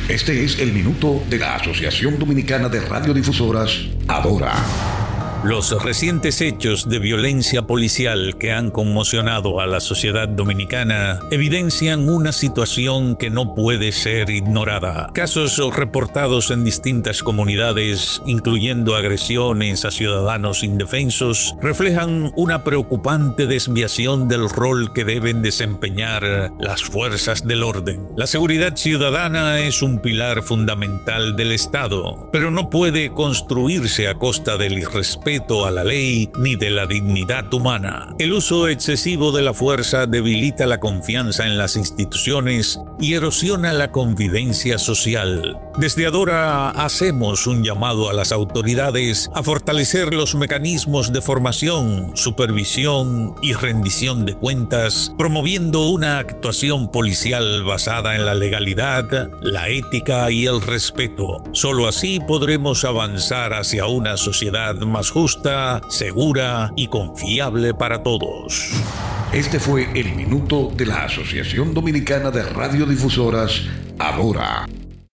Este es el minuto de la Asociación Dominicana de Radiodifusoras, Adora. Los recientes hechos de violencia policial que han conmocionado a la sociedad dominicana evidencian una situación que no puede ser ignorada. Casos reportados en distintas comunidades, incluyendo agresiones a ciudadanos indefensos, reflejan una preocupante desviación del rol que deben desempeñar las fuerzas del orden. La seguridad ciudadana es un pilar fundamental del Estado, pero no puede construirse a costa del irrespeto a la ley ni de la dignidad humana. El uso excesivo de la fuerza debilita la confianza en las instituciones y erosiona la convivencia social. Desde Adora hacemos un llamado a las autoridades a fortalecer los mecanismos de formación, supervisión y rendición de cuentas, promoviendo una actuación policial basada en la legalidad, la ética y el respeto. Solo así podremos avanzar hacia una sociedad más justa, segura y confiable para todos. Este fue el minuto de la Asociación Dominicana de Radiodifusoras, Adora.